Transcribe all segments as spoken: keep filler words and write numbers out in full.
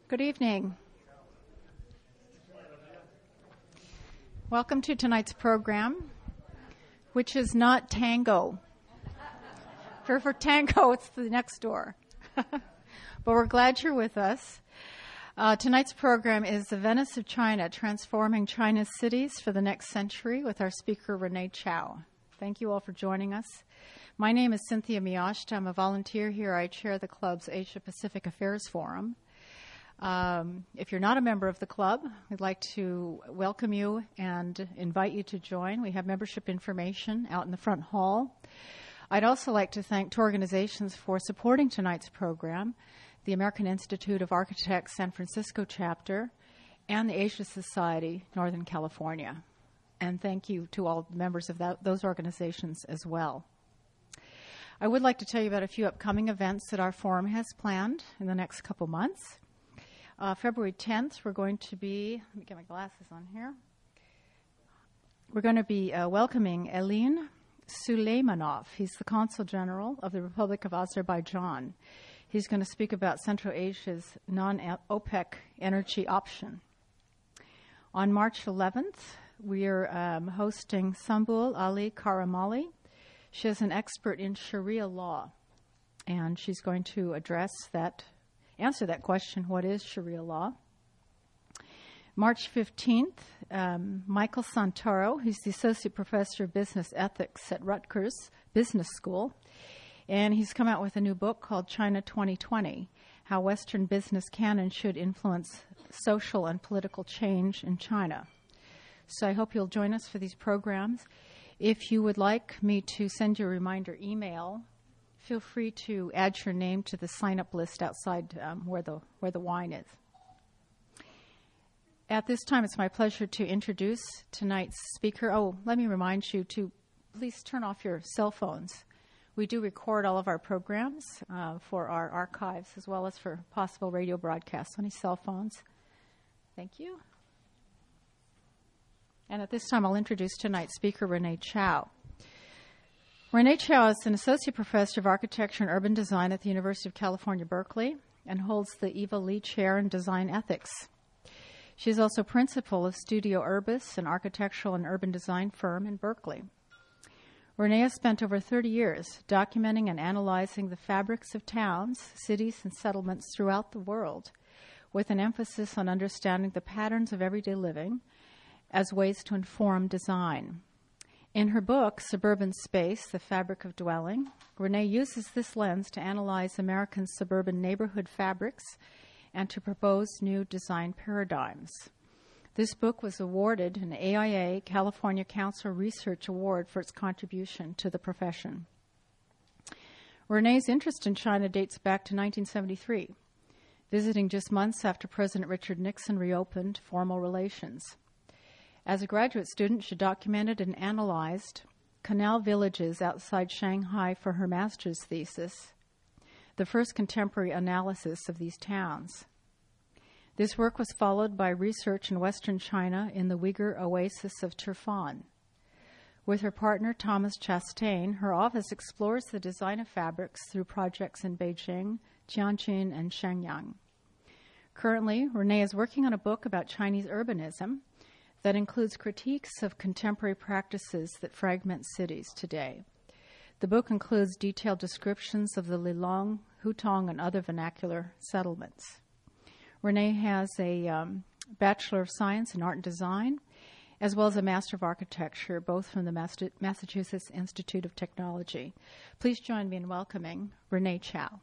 Good evening. Welcome to tonight's program, which is not tango. For, for tango, it's the next door. But we're glad you're with us. Uh, tonight's program is The Venice of China, Transforming China's Cities for the Next Century with our speaker, Renee Chow. Thank you all for joining us. My name is Cynthia Miyoshita. I'm a volunteer here. I chair the club's Asia Pacific Affairs Forum. Um, if you're not a member of the club, we'd like to welcome you and invite you to join. We have membership information out in the front hall. I'd also like to thank two organizations for supporting tonight's program, the American Institute of Architects San Francisco chapter and the Asia Society Northern California. And thank you to all members of that, those organizations as well. I would like to tell you about a few upcoming events that our forum has planned in the next couple months. Uh, February tenth, we're going to be, let me get my glasses on here. We're going to be uh, welcoming Elin Suleymanov. He's the Consul General of the Republic of Azerbaijan. He's going to speak about Central Asia's non-OPEC energy option. On March eleventh, we're um, hosting Sambul Ali Karamali. She is an expert in Sharia law, and she's going to address that answer that question, what is Sharia law? March fifteenth, um, Michael Santoro, who's the Associate Professor of Business Ethics at Rutgers Business School, and he's come out with a new book called China twenty twenty, How Western Business Can and Should Influence Social and Political Change in China. So I hope you'll join us for these programs. If you would like me to send you a reminder email, feel free to add your name to the sign-up list outside um, where the where the wine is. At this time, it's my pleasure to introduce tonight's speaker. Oh, let me remind you to please turn off your cell phones. We do record all of our programs uh, for our archives as well as for possible radio broadcasts on any cell phones. Thank you. And at this time, I'll introduce tonight's speaker, Renee Chow. Renee Chow is an associate professor of architecture and urban design at the University of California, Berkeley, and holds the Eva Lee Chair in Design Ethics. She is also principal of Studio Urbis, an architectural and urban design firm in Berkeley. Renee has spent over thirty years documenting and analyzing the fabrics of towns, cities, and settlements throughout the world, with an emphasis on understanding the patterns of everyday living as ways to inform design. In her book, Suburban Space, The Fabric of Dwelling, Renee uses this lens to analyze American suburban neighborhood fabrics and to propose new design paradigms. This book was awarded an A I A California Council Research Award for its contribution to the profession. Renee's interest in China dates back to nineteen seventy-three, visiting just months after President Richard Nixon reopened formal relations. As a graduate student, she documented and analyzed canal villages outside Shanghai for her master's thesis, the first contemporary analysis of these towns. This work was followed by research in Western China in the Uyghur oasis of Turfan. With her partner, Thomas Chastain, her office explores the design of fabrics through projects in Beijing, Tianjin, and Shenyang. Currently, Renee is working on a book about Chinese urbanism that includes critiques of contemporary practices that fragment cities today. The book includes detailed descriptions of the Lilong, Hutong, and other vernacular settlements. Renee has a um, Bachelor of Science in Art and Design, as well as a Master of Architecture, both from the Massachusetts Institute of Technology. Please join me in welcoming Renee Chow.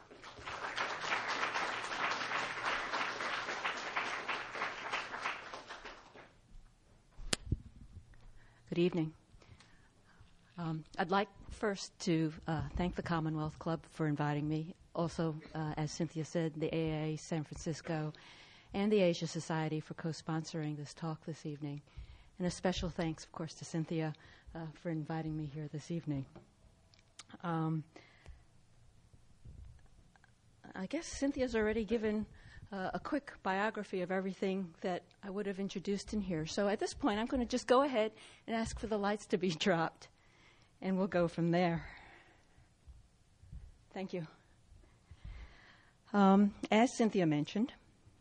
Good evening. Um, I'd like first to uh, thank the Commonwealth Club for inviting me. Also, uh, as Cynthia said, the A I A San Francisco and the Asia Society for co-sponsoring this talk this evening. And a special thanks, of course, to Cynthia uh, for inviting me here this evening. Um, I guess Cynthia's already given uh, a quick biography of everything that I would have introduced in here. So at this point, I'm going to just go ahead and ask for the lights to be dropped, and we'll go from there. Thank you. Um, as Cynthia mentioned,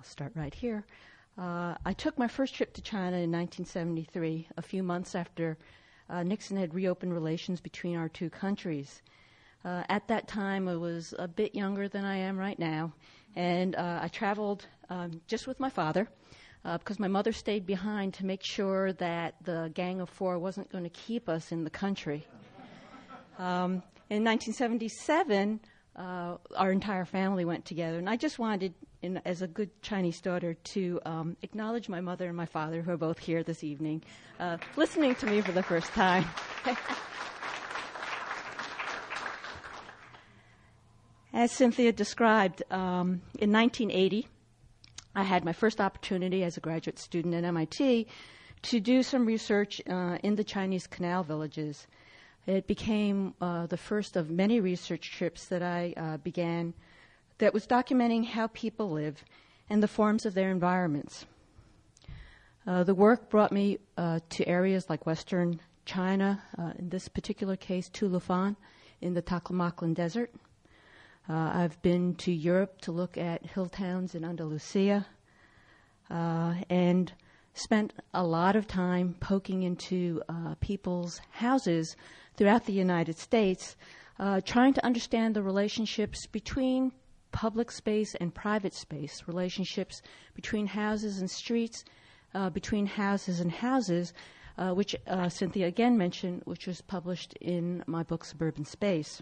start right here. Uh, I took my first trip to China in nineteen seventy-three, a few months after uh, Nixon had reopened relations between our two countries. Uh, at that time, I was a bit younger than I am right now, and uh, I traveled um, just with my father uh, because my mother stayed behind to make sure that the Gang of Four wasn't going to keep us in the country. Um, in nineteen seventy-seven, uh, our entire family went together, and I just wanted, in, as a good Chinese daughter, to um, acknowledge my mother and my father, who are both here this evening, uh, listening to me for the first time. As Cynthia described, um, in nineteen eighty, I had my first opportunity as a graduate student at M I T to do some research uh, in the Chinese canal villages. It became uh, the first of many research trips that I uh, began that was documenting how people live and the forms of their environments. Uh, the work brought me uh, to areas like western China, uh, in this particular case, Tulufan in the Taklamakan Desert. Uh, I've been to Europe to look at hill towns in Andalusia uh, and spent a lot of time poking into uh, people's houses throughout the United States, uh, trying to understand the relationships between public space and private space, relationships between houses and streets, uh, between houses and houses, uh, which uh, Cynthia again mentioned, which was published in my book, Suburban Space.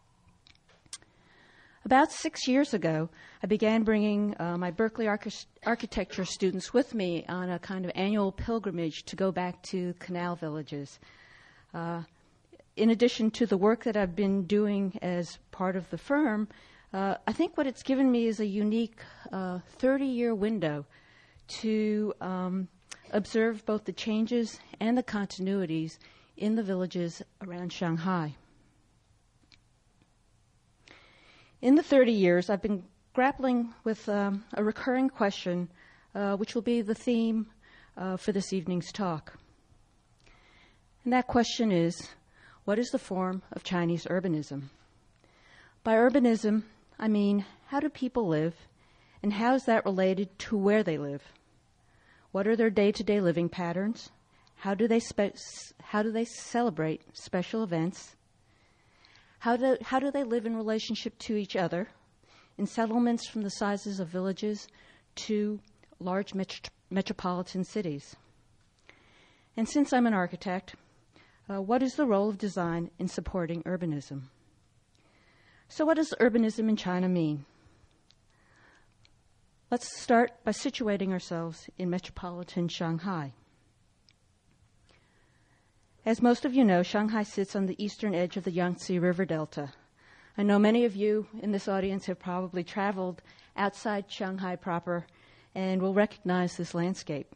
About six years ago, I began bringing uh, my Berkeley arch- architecture students with me on a kind of annual pilgrimage to go back to canal villages. Uh, in addition to the work that I've been doing as part of the firm, uh, I think what it's given me is a unique uh, thirty-year window to um, observe both the changes and the continuities in the villages around Shanghai. In the thirty years, I've been grappling with um, a recurring question, uh, which will be the theme uh, for this evening's talk. And that question is, what is the form of Chinese urbanism? By urbanism, I mean, how do people live, and how is that related to where they live? What are their day-to-day living patterns? How do they spe- how do they celebrate special events? How do, how do they live in relationship to each other in settlements from the sizes of villages to large met- metropolitan cities? And since I'm an architect, uh, what is the role of design in supporting urbanism? So what does urbanism in China mean? Let's start by situating ourselves in metropolitan Shanghai. As most of you know, Shanghai sits on the eastern edge of the Yangtze River Delta. I know many of you in this audience have probably traveled outside Shanghai proper and will recognize this landscape.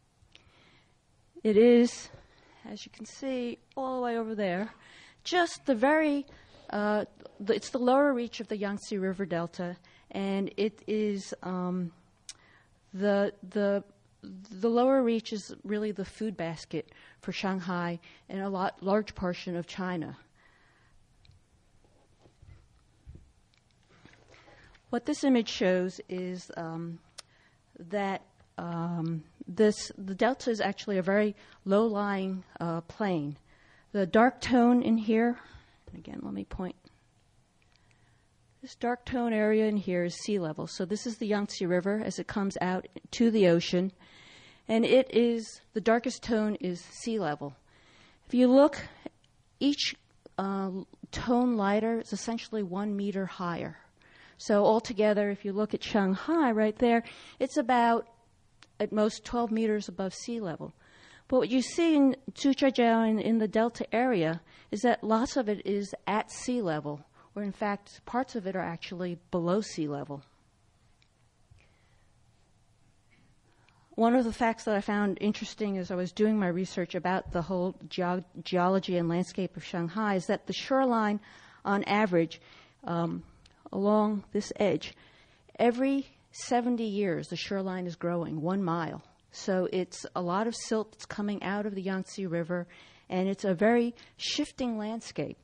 It is, as you can see, all the way over there, just the very, uh, the, it's the lower reach of the Yangtze River Delta, and it is um, the the The lower reach is really the food basket for Shanghai and a lot, large portion of China. What this image shows is um, that um, this the delta is actually a very low-lying uh, plain. The dark tone in here, and again, let me point. This dark tone area in here is sea level. So this is the Yangtze River as it comes out to the ocean. And it is, the darkest tone is sea level. If you look, each uh, tone lighter is essentially one meter higher. So altogether, if you look at Shanghai right there, it's about, at most, twelve meters above sea level. But what you see in Zhujiajiao in, in the Delta area is that lots of it is at sea level, or in fact, parts of it are actually below sea level. One of the facts that I found interesting as I was doing my research about the whole ge- geology and landscape of Shanghai is that the shoreline, on average, um, along this edge, every seventy years the shoreline is growing one mile. So it's a lot of silt that's coming out of the Yangtze River, and it's a very shifting landscape.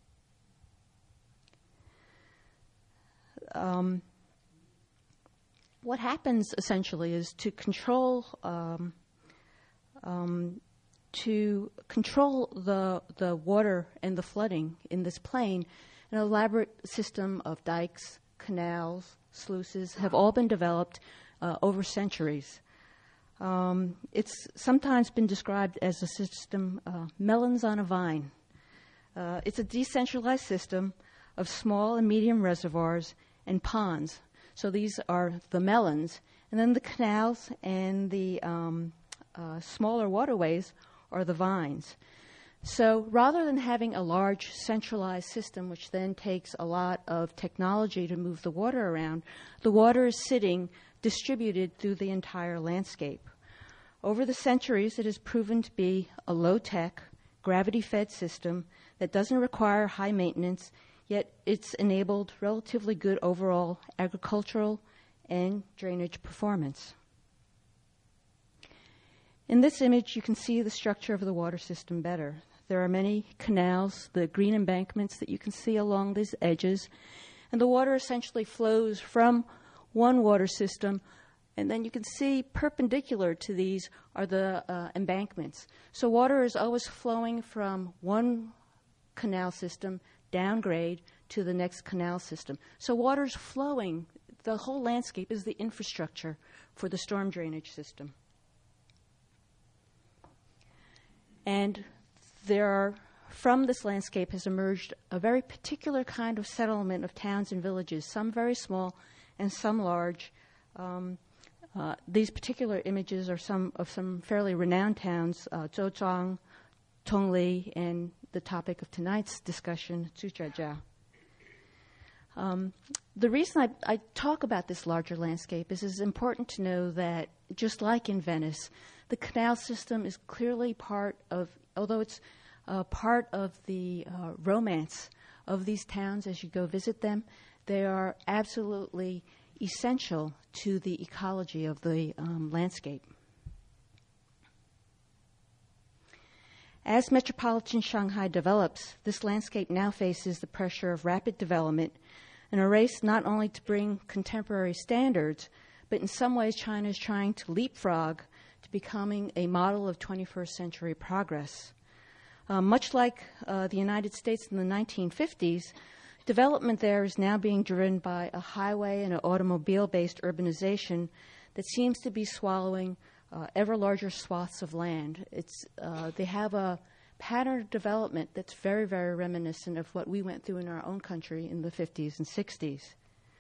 Um, what happens essentially is to control um, um, to control the the water and the flooding in this plain. An elaborate system of dikes, canals, sluices have all been developed uh, over centuries. Um, it's sometimes been described as a system, uh, melons on a vine. Uh, it's a decentralized system of small and medium reservoirs and ponds. So these are the melons. And then the canals and the um, uh, smaller waterways are the vines. So rather than having a large centralized system, which then takes a lot of technology to move the water around, the water is sitting distributed through the entire landscape. Over the centuries, it has proven to be a low-tech, gravity-fed system that doesn't require high maintenance, yet it's enabled relatively good overall agricultural and drainage performance. In this image, you can see the structure of the water system better. There are many canals, the green embankments that you can see along these edges, and the water essentially flows from one water system, and then you can see perpendicular to these are the uh, embankments. So water is always flowing from one canal system downgrade to the next canal system. So water is flowing. The whole landscape is the infrastructure for the storm drainage system. And there are, from this landscape has emerged a very particular kind of settlement of towns and villages, some very small and some large. Um, uh, these particular images are some of some fairly renowned towns, uh, Zhouzhang, Tongli, and the topic of tonight's discussion, Zhujiajiao. Um, the reason I, I talk about this larger landscape is it's important to know that, just like in Venice, the canal system is clearly part of, although it's uh, part of the uh, romance of these towns as you go visit them, they are absolutely essential to the ecology of the um, landscape. As metropolitan Shanghai develops, this landscape now faces the pressure of rapid development and a race not only to bring contemporary standards, but in some ways China is trying to leapfrog to becoming a model of twenty-first century progress. Uh, much like uh, the United States in the nineteen fifties, development there is now being driven by a highway and an automobile-based urbanization that seems to be swallowing uh, ever larger swaths of land. It's, uh, they have a pattern of development that's very, very reminiscent of what we went through in our own country in the fifties and sixties.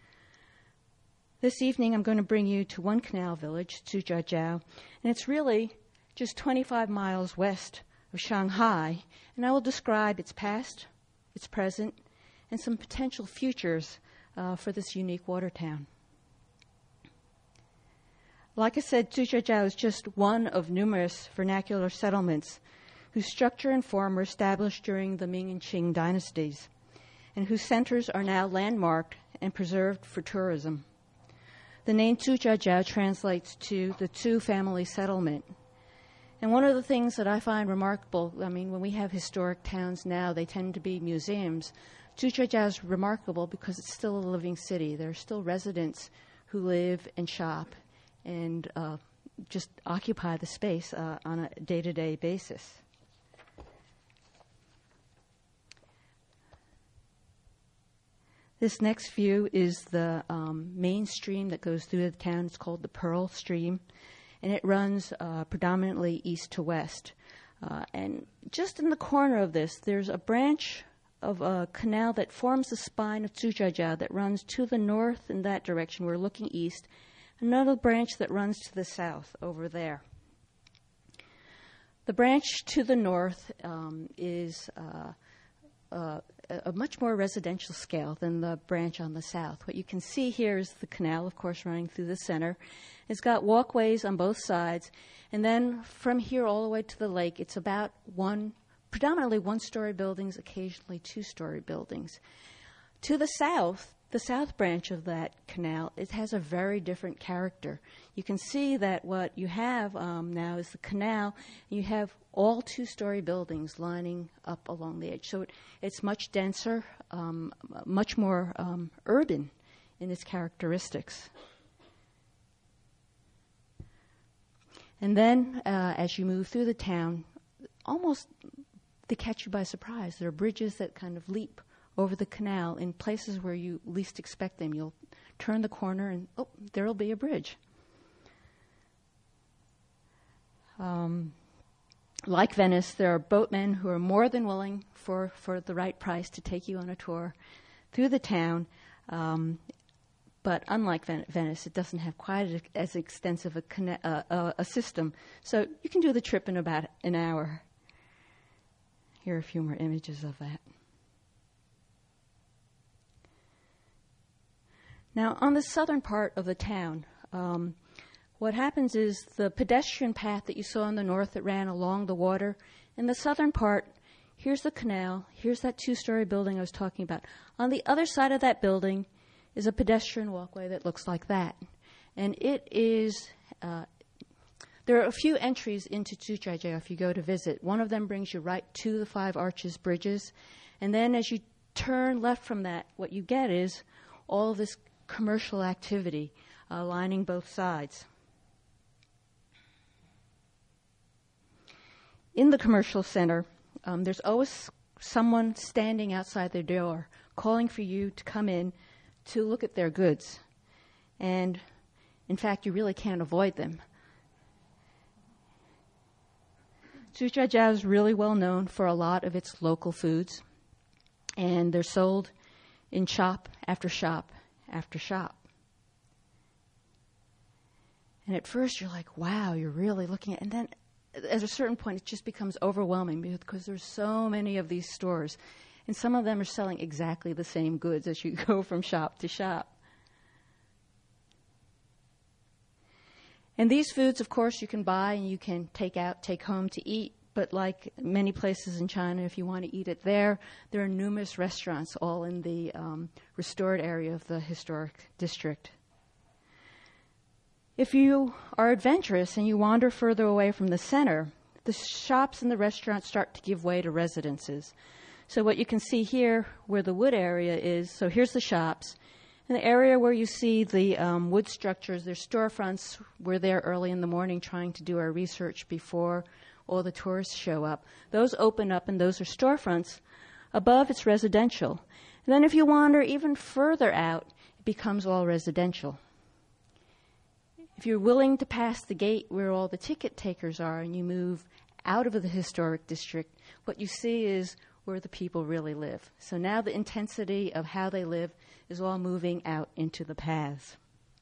This evening, I'm going to bring you to one canal village, Zhujiajiao, and it's really just twenty-five miles west of Shanghai, and I will describe its past, its present, and some potential futures uh, for this unique water town. Like I said, Zhujiajiao is just one of numerous vernacular settlements whose structure and form were established during the Ming and Qing dynasties, and whose centers are now landmarked and preserved for tourism. The name Zhujiajiao translates to the Zhu family settlement. And one of the things that I find remarkable, I mean, when we have historic towns now, they tend to be museums. Zhujiajiao is remarkable because it's still a living city. There are still residents who live and shop and uh, just occupy the space uh, on a day-to-day basis. This next view is the um, main stream that goes through the town. It's called the Pearl Stream, and it runs uh, predominantly east to west. Uh, and just in the corner of this, there's a branch of a canal that forms the spine of Zhujiajiao that runs to the north in that direction. We're looking east. Another branch that runs to the south over there. The branch to the north um, is uh, uh, a much more residential scale than the branch on the south. What you can see here is the canal, of course, running through the center. It's got walkways on both sides, and then from here all the way to the lake, it's about one, predominantly one-story buildings, occasionally two-story buildings. To the south, the south branch of that canal, it has a very different character. You can see that what you have um, now is the canal. You have all two-story buildings lining up along the edge. So it, it's much denser, um, much more um, urban in its characteristics. And then uh, as you move through the town, almost they catch you by surprise. There are bridges that kind of leap over the canal in places where you least expect them. You'll turn the corner and, oh, there'll be a bridge. Um, like Venice, there are boatmen who are more than willing for, for the right price to take you on a tour through the town. Um, but unlike Ven- Venice, it doesn't have quite a, as extensive a, conne- uh, uh, a system. So you can do the trip in about an hour. Here are a few more images of that. Now, on the southern part of the town, um, what happens is the pedestrian path that you saw in the north that ran along the water, in the southern part, here's the canal, here's that two-story building I was talking about. On the other side of that building is a pedestrian walkway that looks like that. And it is, uh, there are a few entries into Tsuchiajiao if you go to visit. One of them brings you right to the Five Arches Bridges. And then as you turn left from that, what you get is all of this commercial activity uh, lining both sides. In the commercial center, um, there's always someone standing outside their door calling for you to come in to look at their goods. And, in fact, you really can't avoid them. Tsuchiajiao is really well known for a lot of its local foods, and they're sold in shop after shop after shop. And at first you're like, wow, you're really looking at, and then at a certain point it just becomes overwhelming because there's so many of these stores, and some of them are selling exactly the same goods as you go from shop to shop. And these foods, of course, you can buy and you can take out, take home to eat. But like many places in China, if you want to eat it there, there are numerous restaurants all in the um, restored area of the historic district. If you are adventurous and you wander further away from the center, the shops and the restaurants start to give way to residences. So what you can see here, where the wood area is, so here's the shops. In the area where you see the um, wood structures, there's storefronts. We're there early in the morning trying to do our research before all the tourists show up. Those open up, and those are storefronts. Above, it's residential. And then if you wander even further out, it becomes all residential. If you're willing to pass the gate where all the ticket takers are and you move out of the historic district, what you see is where the people really live. So now the intensity of how they live is all moving out into the paths.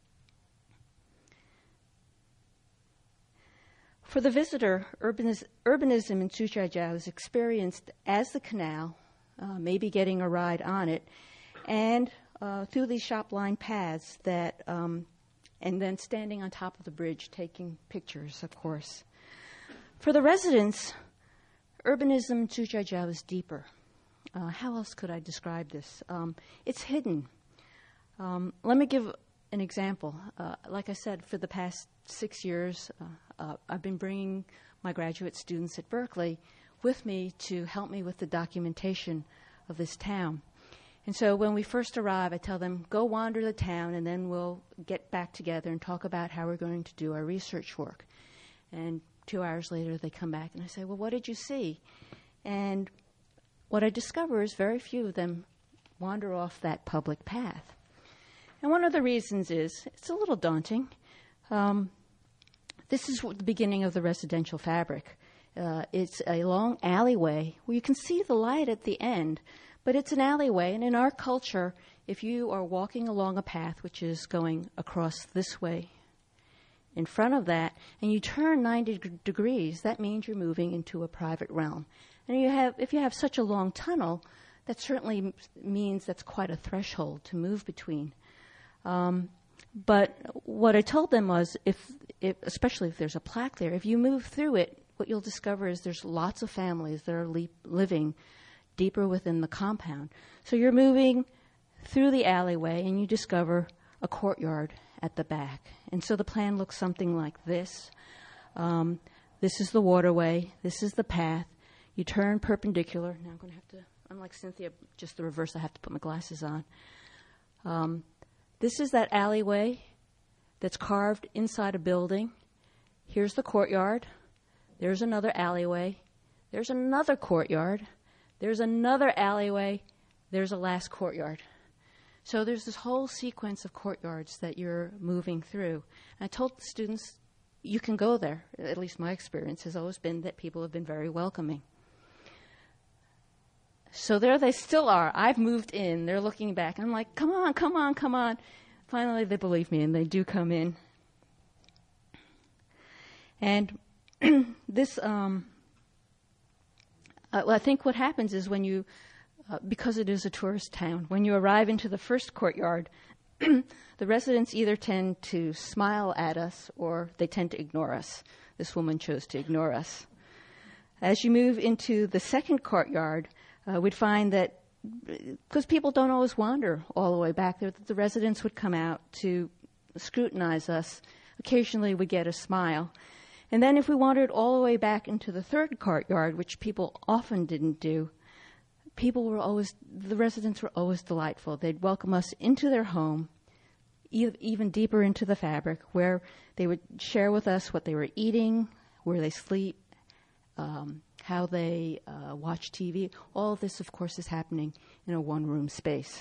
For the visitor, urbanis- urbanism in Tsuchiajiao is experienced as the canal, uh, maybe getting a ride on it, and uh, through these shop-lined paths that, um, and then standing on top of the bridge taking pictures, of course. For the residents, urbanism in Tsuchiajiao is deeper. Uh, how else could I describe this? Um, it's hidden. Um, let me give an example. Uh, like I said, for the past six years, uh, uh, I've been bringing my graduate students at Berkeley with me to help me with the documentation of this town. And so when we first arrive, I tell them, go wander the town, and then we'll get back together and talk about how we're going to do our research work. And two hours later, they come back, and I say, well, what did you see? And what I discover is very few of them wander off that public path. And one of the reasons is it's a little daunting. Um, this is the beginning of the residential fabric. Uh, it's a long alleyway where you can see the light at the end, but it's an alleyway. And in our culture, if you are walking along a path which is going across this way, in front of that, and you turn ninety d- degrees, that means you're moving into a private realm. And you have, if you have such a long tunnel, that certainly m- means that's quite a threshold to move between. Um, but what I told them was, if, if, especially if there's a plaque there, if you move through it, what you'll discover is there's lots of families that are le- living deeper within the compound. So you're moving through the alleyway, and you discover a courtyard at the back. And so the plan looks something like this. Um, this is the waterway. This is the path. You turn perpendicular. Now I'm going to have to, unlike Cynthia, just the reverse, I have to put my glasses on. Um, this is that alleyway that's carved inside a building. here's the courtyard. There's another alleyway. There's another courtyard. There's another alleyway. There's a last courtyard. So there's this whole sequence of courtyards that you're moving through. And I told the students, you can go there. At least my experience has always been that people have been very welcoming. So there they still are. I've moved in. They're looking back. I'm like, come on, come on, come on. Finally, they believe me, and they do come in. And this, um, uh, well, I think what happens is when you, uh, because it is a tourist town, when you arrive into the first courtyard, the residents either tend to smile at us or they tend to ignore us. This woman chose to ignore us. As you move into the second courtyard, uh, we'd find that because people don't always wander all the way back there, that the residents would come out to scrutinize us. Occasionally we'd get a smile. And then if we wandered all the way back into the third courtyard, which people often didn't do, people were always, the residents were always delightful. They'd welcome us into their home, e- even deeper into the fabric, where they would share with us what they were eating, where they sleep, um, how they uh, watch T V. All of this, of course, is happening in a one-room space.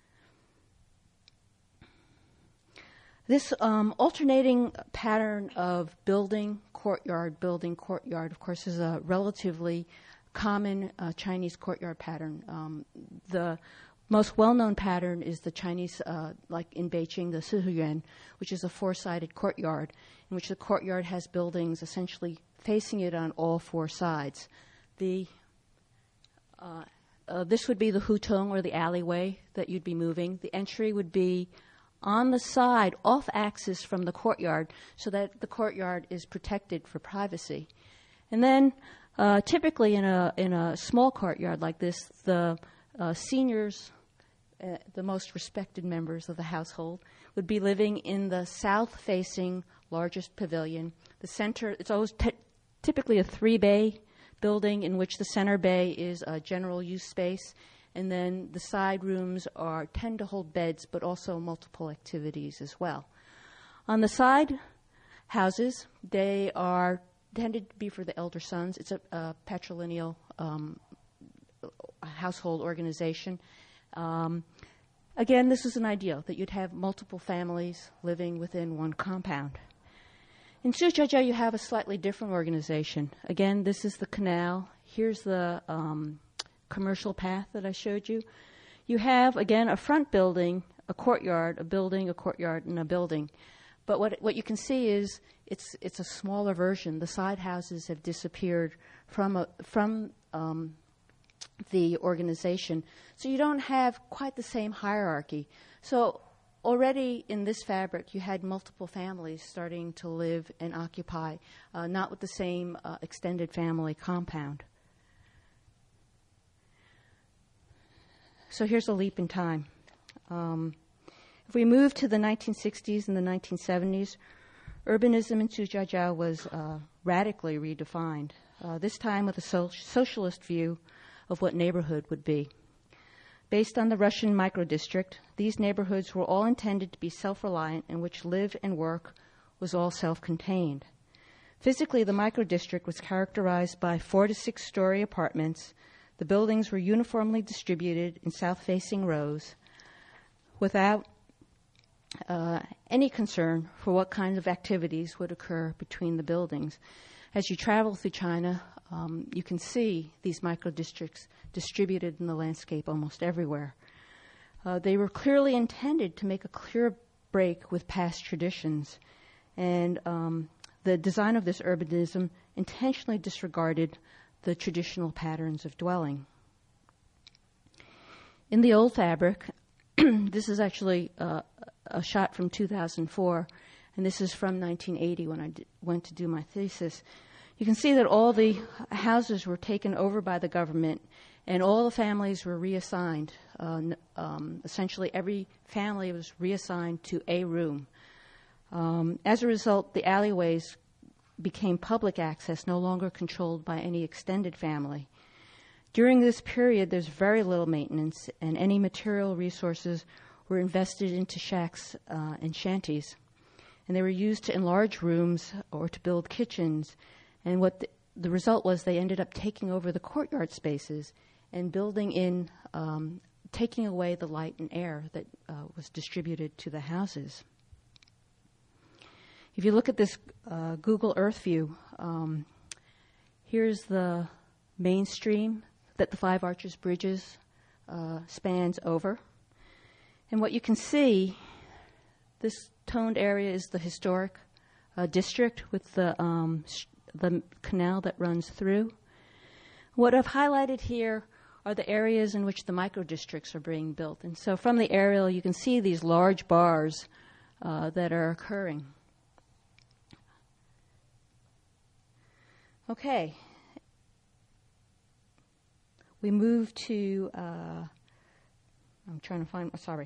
This um, alternating pattern of building, courtyard, building, courtyard, of course, is a relatively common uh, Chinese courtyard pattern. Um, the most well-known pattern is the Chinese, uh, like in Beijing, the Sihuyuan, which is a four-sided courtyard, in which the courtyard has buildings essentially facing it on all four sides. The uh, uh, this would be the hutong, or the alleyway that you'd be moving. The entry would be on the side, off axis from the courtyard, so that the courtyard is protected for privacy. And then, uh, typically in a in a small courtyard like this, the uh, seniors, uh, the most respected members of the household, would be living in the south-facing largest pavilion. The center, it's always t- typically a three-bay building in which the center bay is a general use space. And then the side rooms are tend to hold beds, but also multiple activities as well. On the side houses, they are tended to be for the elder sons. It's a, a patrilineal um, household organization. Um, again, this is an ideal, that you'd have multiple families living within one compound. In Zhujiajiao, you have a slightly different organization. Again, this is the canal. Here's the Um, commercial path that I showed you. You have, again, a front building, a courtyard, a building, a courtyard, and a building. But what what you can see is it's it's a smaller version. The side houses have disappeared from a, from um, the organization, so you don't have quite the same hierarchy. So already in this fabric, you had multiple families starting to live and occupy, uh, not with the same uh, extended family compound. So here's a leap in time. Um, if we move to the nineteen sixties and the nineteen seventies, urbanism in Zhujiajiao was uh, radically redefined, uh, this time with a so- socialist view of what neighborhood would be. Based on the Russian microdistrict, these neighborhoods were all intended to be self-reliant, in which live and work was all self-contained. Physically, the microdistrict was characterized by four to six story apartments. The buildings were uniformly distributed in south-facing rows without uh, any concern for what kinds of activities would occur between the buildings. As you travel through China, um, you can see these micro-districts distributed in the landscape almost everywhere. Uh, they were clearly intended to make a clear break with past traditions, and um, the design of this urbanism intentionally disregarded the traditional patterns of dwelling. In the old fabric, this is actually uh, a shot from two thousand four, and this is from nineteen eighty when I d- went to do my thesis. You can see that all the houses were taken over by the government, and all the families were reassigned. Uh, um, essentially, every family was reassigned to a room. Um, as a result, the alleyways became public access, no longer controlled by any extended family. During this period, there's very little maintenance, and any material resources were invested into shacks uh, and shanties. and they were used to enlarge rooms or to build kitchens. And what the, the result was, they ended up taking over the courtyard spaces and building in, um, taking away the light and air that uh, was distributed to the houses. If you look at this uh, Google Earth view, um, here's the main stream that the Five Arches Bridges uh, spans over. And what you can see, this toned area is the historic uh, district with the, um, sh- the canal that runs through. What I've highlighted here are the areas in which the micro-districts are being built. And so from the aerial, you can see these large bars uh, that are occurring. Okay. We move to, uh, I'm trying to find, sorry.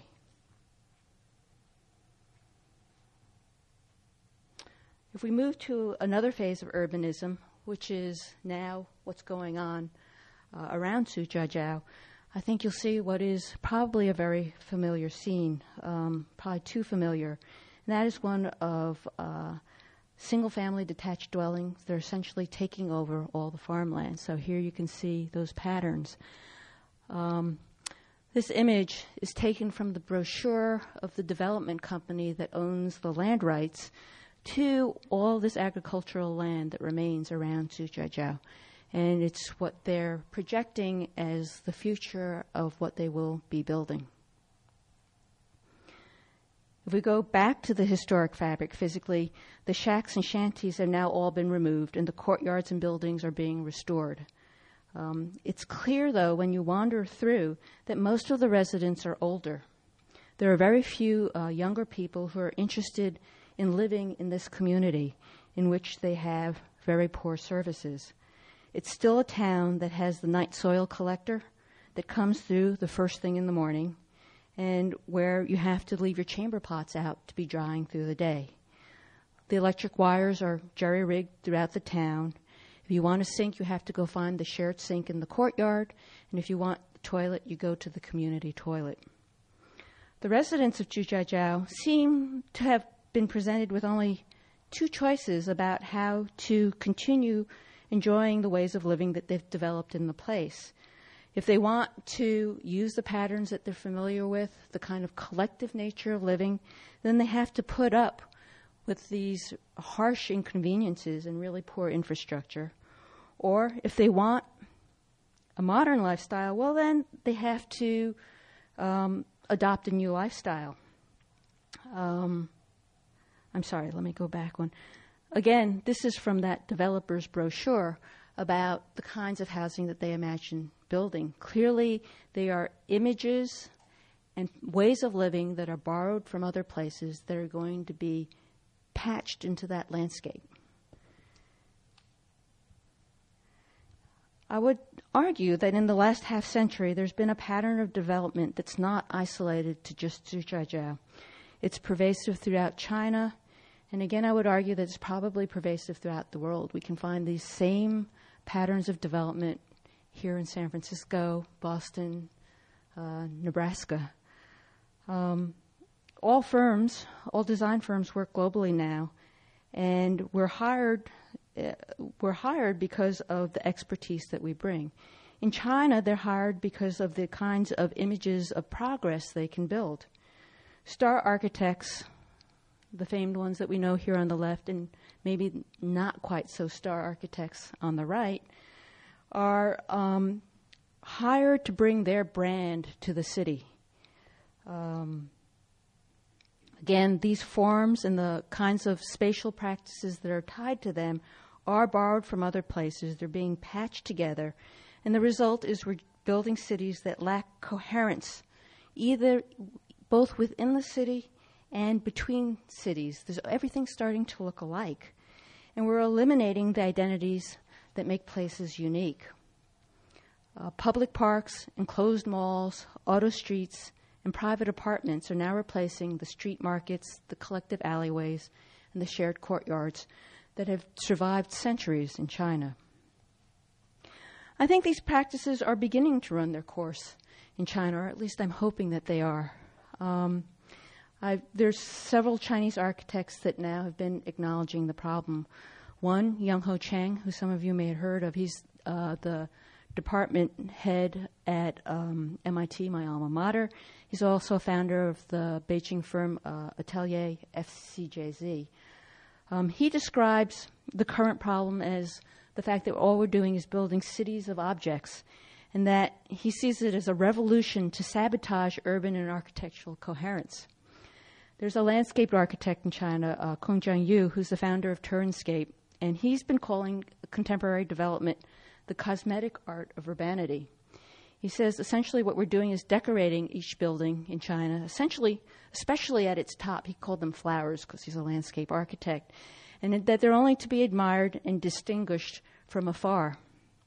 If we move to another phase of urbanism, which is now what's going on uh, around Suzhou, I think you'll see what is probably a very familiar scene, um, probably too familiar. And that is one of uh, single-family detached dwellings. They're essentially taking over all the farmland. So here you can see those patterns. Um, this image is taken from the brochure of the development company that owns the land rights to all this agricultural land that remains around Suzhou. And it's what they're projecting as the future of what they will be building. If we go back to the historic fabric physically, the shacks and shanties have now all been removed and the courtyards and buildings are being restored. Um, it's clear, though, when you wander through, that most of the residents are older. There are very few uh, younger people who are interested in living in this community in which they have very poor services. It's still a town that has the night soil collector that comes through the first thing in the morning, and where you have to leave your chamber pots out to be drying through the day. The electric wires are jerry-rigged throughout the town. If you want a sink, you have to go find the shared sink in the courtyard, and if you want the toilet, you go to the community toilet. The residents of Zhujiajiao seem to have been presented with only two choices about how to continue enjoying the ways of living that they've developed in the place. If they want to use the patterns that they're familiar with, the kind of collective nature of living, then they have to put up with these harsh inconveniences and really poor infrastructure. Or if they want a modern lifestyle, well, then they have to um, adopt a new lifestyle. Um, I'm sorry, let me go back one. Again, this is from that developer's brochure about the kinds of housing that they imagine building. Clearly, they are images and ways of living that are borrowed from other places that are going to be patched into that landscape. I would argue that in the last half century, there's been a pattern of development that's not isolated to just Zhujiajiao. It's pervasive throughout China, and again, I would argue that it's probably pervasive throughout the world. We can find these same patterns of development here in San Francisco, Boston, uh, Nebraska. Um, all firms, all design firms work globally now, and we're hired, uh, we're hired because of the expertise that we bring. In China, they're hired because of the kinds of images of progress they can build. Star architects, the famed ones that we know here on the left, and maybe not quite so star architects on the right, are um, hired to bring their brand to the city. Um, again, these forms and the kinds of spatial practices that are tied to them are borrowed from other places. They're being patched together, and the result is we're building cities that lack coherence, either both within the city and between cities. There's everything's starting to look alike. And we're eliminating the identities that make places unique. Uh, public parks, enclosed malls, auto streets, and private apartments are now replacing the street markets, the collective alleyways, and the shared courtyards that have survived centuries in China. I think these practices are beginning to run their course in China, or at least I'm hoping that they are. Um, I've, there's several Chinese architects that now have been acknowledging the problem. One, Young Ho Chang, who some of you may have heard of, he's uh, the department head at um, M I T, my alma mater. He's also a founder of the Beijing firm uh, Atelier F C J Z. Um, he describes the current problem as the fact that all we're doing is building cities of objects, and that he sees it as a revolution to sabotage urban and architectural coherence. There's a landscape architect in China, uh, Kong Jianyu, who's the founder of Turnscape, and he's been calling contemporary development the cosmetic art of urbanity. He says essentially what we're doing is decorating each building in China, essentially, especially at its top. He called them flowers because he's a landscape architect, and that they're only to be admired and distinguished from afar.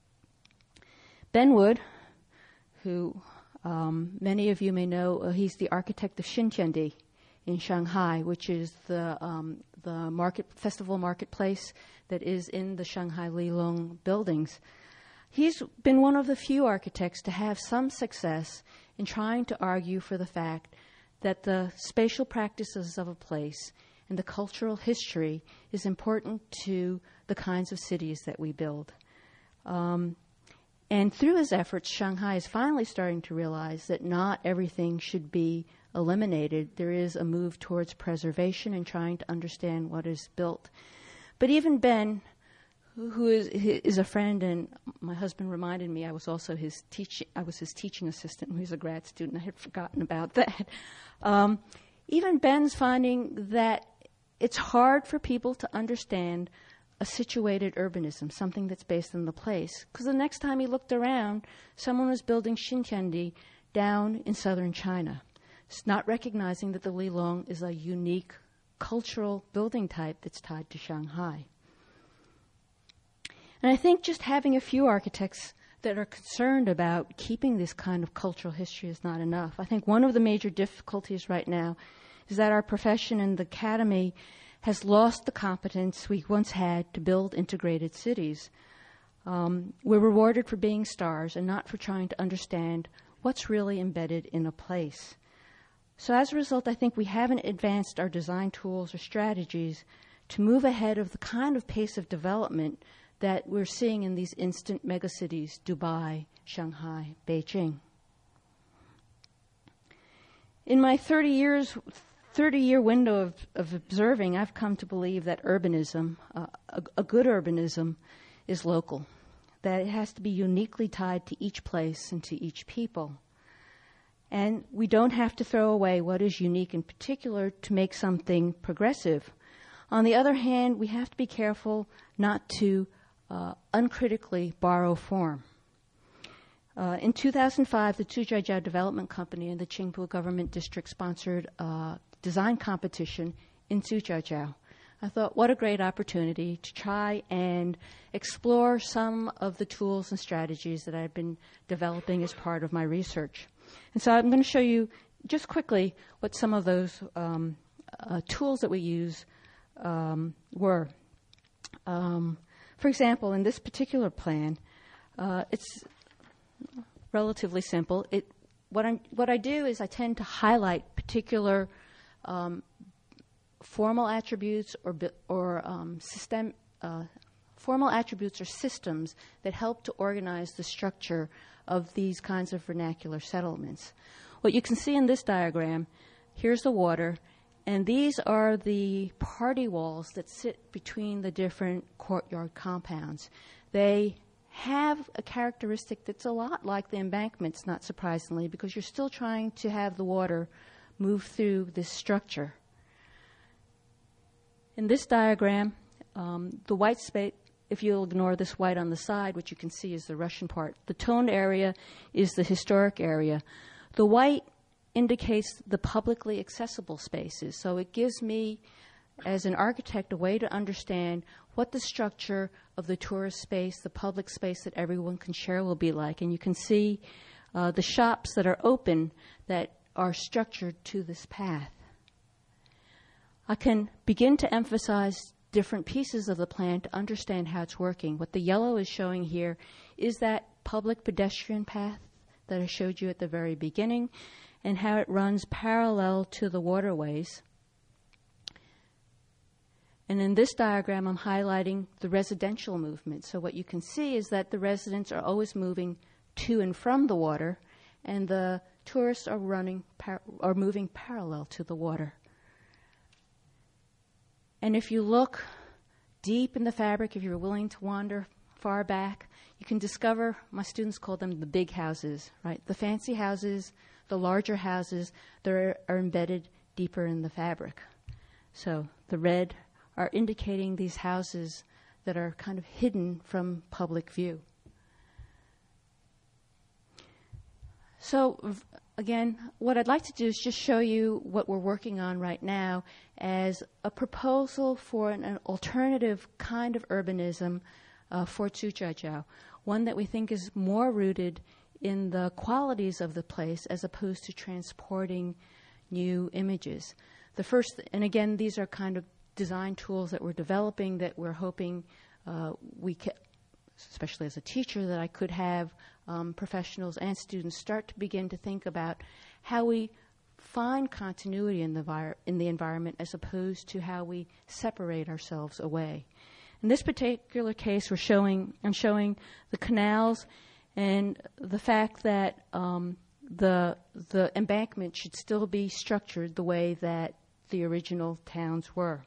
Ben Wood, who um, many of you may know, uh, he's the architect of Xintiandi in Shanghai, which is the um, the market festival marketplace that is in the Shanghai Lilong buildings. He's been one of the few architects to have some success in trying to argue for the fact that the spatial practices of a place and the cultural history is important to the kinds of cities that we build. Um, and through his efforts, Shanghai is finally starting to realize that not everything should be eliminated. There is a move towards preservation and trying to understand what is built. But even Ben, who is is a friend, and my husband reminded me I was also his teach I was his teaching assistant when he was a grad student. I had forgotten about that. Um, even Ben's finding that it's hard for people to understand a situated urbanism, something that's based in the place, because the next time he looked around, someone was building Xintiandi down in southern China. It's not recognizing that the Lilong is a unique cultural building type that's tied to Shanghai. And I think just having a few architects that are concerned about keeping this kind of cultural history is not enough. I think one of the major difficulties right now is that our profession and the academy has lost the competence we once had to build integrated cities. Um, we're rewarded for being stars and not for trying to understand what's really embedded in a place. So as a result, I think we haven't advanced our design tools or strategies to move ahead of the kind of pace of development that we're seeing in these instant megacities, Dubai, Shanghai, Beijing. In my thirty years, thirty-year window of, of observing, I've come to believe that urbanism, uh, a, a good urbanism, is local, that it has to be uniquely tied to each place and to each people. And we don't have to throw away what is unique in particular to make something progressive. On the other hand, we have to be careful not to uh, uncritically borrow form. Uh, in two thousand five, the Zhujiajiao Development Company and the Qingpu Government District sponsored a design competition in Zhujiajiao. I thought, what a great opportunity to try and explore some of the tools and strategies that I've been developing as part of my research. And so I'm going to show you just quickly what some of those um, uh, tools that we use um, were. Um, for example, in this particular plan, uh, it's relatively simple. It, what, I'm, what I do is I tend to highlight particular um, formal attributes or, or um, system, uh, formal attributes or systems that help to organize the structure of these kinds of vernacular settlements. What you can see in this diagram, here's the water, and these are the party walls that sit between the different courtyard compounds. They have a characteristic that's a lot like the embankments, not surprisingly, because you're still trying to have the water move through this structure. In this diagram, um, the white space, if you'll ignore this white on the side, what you can see is the Russian part. The toned area is the historic area. The white indicates the publicly accessible spaces. So it gives me, as an architect, a way to understand what the structure of the tourist space, the public space that everyone can share will be like. And you can see uh, the shops that are open that are structured to this path. I can begin to emphasize different pieces of the plan to understand how it's working. What the yellow is showing here is that public pedestrian path that I showed you at the very beginning. and how it runs parallel to the waterways. And in this diagram, I'm highlighting the residential movement. So what you can see is that the residents are always moving to and from the water, and the tourists are running par- are moving parallel to the water. And if you look deep in the fabric, if you're willing to wander far back, you can discover, my students call them the big houses, right? The fancy houses, the larger houses, that are, are embedded deeper in the fabric. So the red are indicating these houses that are kind of hidden from public view. So v- again, what I'd like to do is just show you what we're working on right now as a proposal for an, an alternative kind of urbanism uh, for Zhujiajiao, one that we think is more rooted in the qualities of the place as opposed to transporting new images. The first, and again, these are kind of design tools that we're developing that we're hoping uh, we can, especially as a teacher, that I could have um, professionals and students start to begin to think about how we find continuity in the, vir- in the environment as opposed to how we separate ourselves away. In this particular case, we're showing, I'm showing the canals and the fact that um, the the embankment should still be structured the way that the original towns were.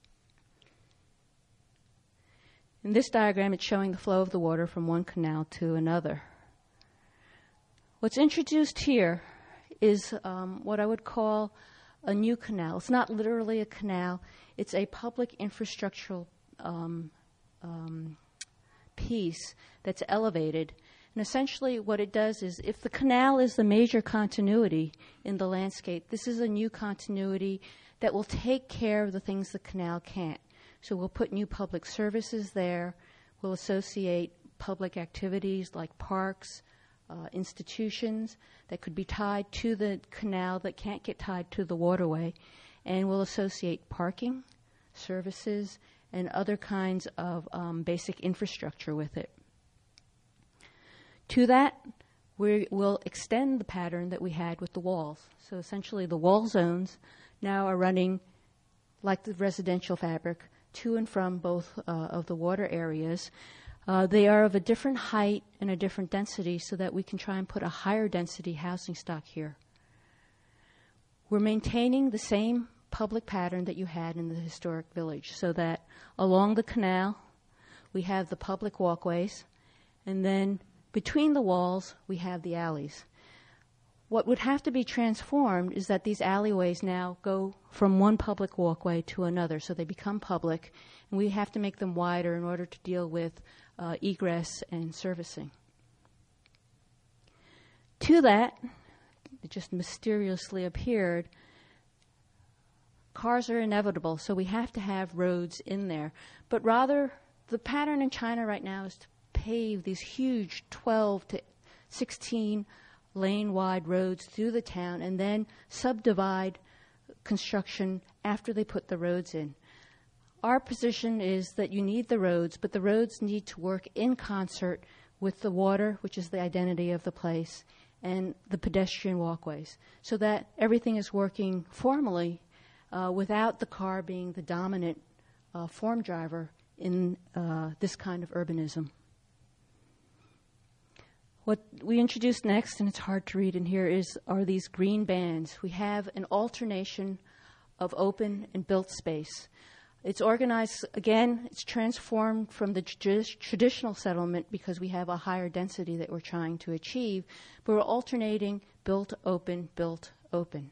In this diagram, it's showing the flow of the water from one canal to another. What's introduced here is um, what I would call a new canal. It's not literally a canal. It's a public infrastructural um, um, piece that's elevated. And essentially what it does is, if the canal is the major continuity in the landscape, this is a new continuity that will take care of the things the canal can't. So we'll put new public services there. We'll associate public activities like parks, uh, institutions that could be tied to the canal that can't get tied to the waterway. And we'll associate parking, services, and other kinds of um, basic infrastructure with it. To that, we will extend the pattern that we had with the walls. So essentially the wall zones now are running like the residential fabric to and from both uh, of the water areas. Uh, they are of a different height and a different density so that we can try and put a higher density housing stock here. We're maintaining the same public pattern that you had in the historic village, so that along the canal we have the public walkways, and then between the walls we have the alleys. What would have to be transformed is that these alleyways now go from one public walkway to another, so they become public, and we have to make them wider in order to deal with uh, egress and servicing. To that, it just mysteriously appeared, cars are inevitable, so we have to have roads in there. But rather, the pattern in China right now is to pave these huge twelve to sixteen lane-wide roads through the town and then subdivide construction after they put the roads in. Our position is that you need the roads, but the roads need to work in concert with the water, which is the identity of the place, and the pedestrian walkways, so that everything is working formally uh, without the car being the dominant uh, form driver in uh, this kind of urbanism. What we introduced next, and it's hard to read in here, is are these green bands. We have an alternation of open and built space. It's organized, again, it's transformed from the tra- traditional settlement because we have a higher density that we're trying to achieve, but we're alternating built, open, built, open.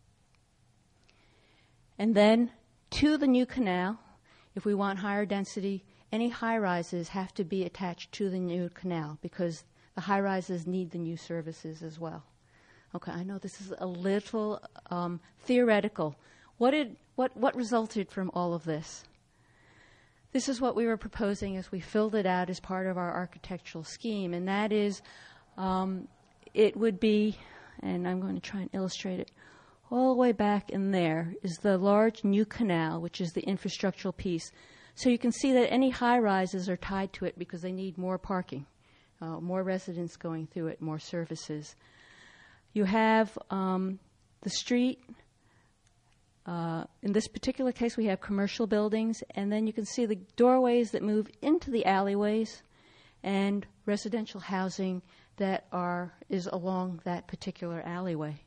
And then to the new canal, if we want higher density, any high-rises have to be attached to the new canal because the high-rises need the new services as well. Okay, I know this is a little um, theoretical. What did what what resulted from all of this? This is what we were proposing as we filled it out as part of our architectural scheme, and that is, um, it would be, and I'm going to try and illustrate it. All the way back in there is the large new canal, which is the infrastructural piece. So you can see that any high-rises are tied to it because they need more parking. Uh, more residents going through it, more services. You have um, the street. Uh, in this particular case, we have commercial buildings, and then you can see the doorways that move into the alleyways and residential housing that are is along that particular alleyway.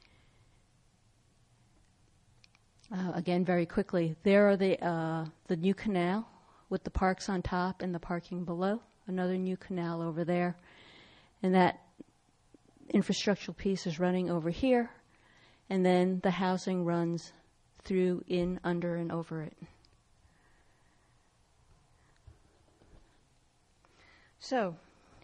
Uh, again, very quickly, there are the uh, the new canal with the parks on top and the parking below. Another new canal over there, and that infrastructural piece is running over here, and then the housing runs through, in, under, and over it. So,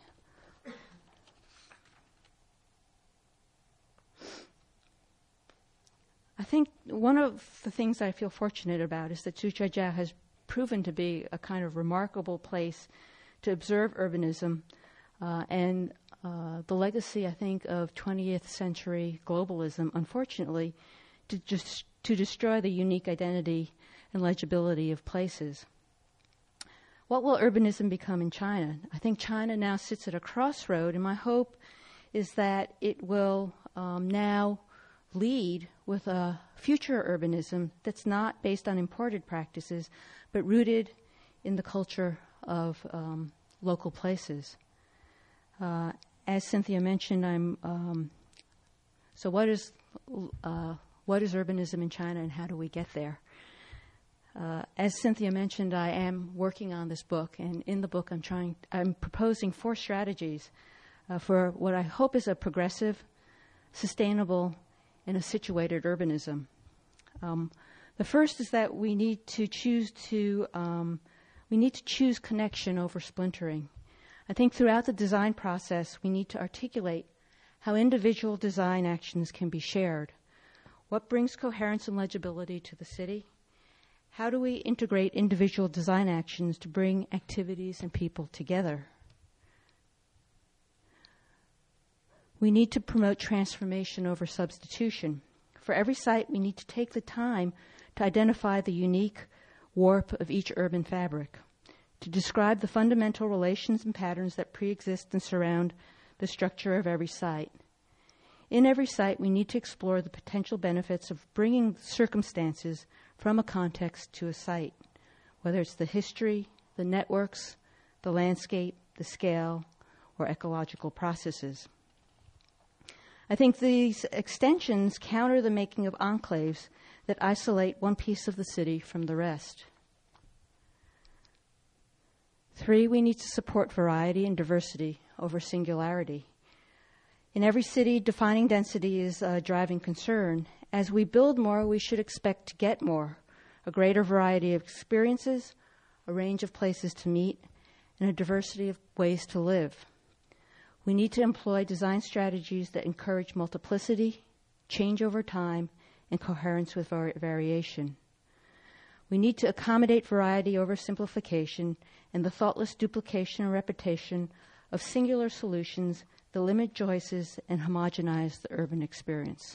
I think one of the things I feel fortunate about is that Zhujiajiao has proven to be a kind of remarkable place to observe urbanism uh, and uh, the legacy, I think, of twentieth century globalism, unfortunately, to just to destroy the unique identity and legibility of places. What will urbanism become in China? I think China now sits at a crossroad, and my hope is that it will um, now lead with a future urbanism that's not based on imported practices, but rooted in the culture of um, local places. Uh, as Cynthia mentioned, I'm um, so what is uh, what is urbanism in China, and how do we get there? Uh, as Cynthia mentioned, I am working on this book, and in the book, I'm trying, I'm proposing four strategies uh, for what I hope is a progressive, sustainable, and a situated urbanism. Um, the first is that we need to choose to um, we need to choose connection over splintering. I think throughout the design process, we need to articulate how individual design actions can be shared. What brings coherence and legibility to the city? How do we integrate individual design actions to bring activities and people together? We need to promote transformation over substitution. For every site, we need to take the time to identify the unique warp of each urban fabric, to describe the fundamental relations and patterns that pre-exist and surround the structure of every site. In every site, we need to explore the potential benefits of bringing circumstances from a context to a site, whether it's the history, the networks, the landscape, the scale, or ecological processes. I think these extensions counter the making of enclaves that isolate one piece of the city from the rest. Three, we need to support variety and diversity over singularity. In every city, defining density is a driving concern. As we build more, we should expect to get more, a greater variety of experiences, a range of places to meet, and a diversity of ways to live. We need to employ design strategies that encourage multiplicity, change over time, and coherence with var- variation. We need to accommodate variety over simplification and the thoughtless duplication and repetition of singular solutions that limit choices and homogenize the urban experience.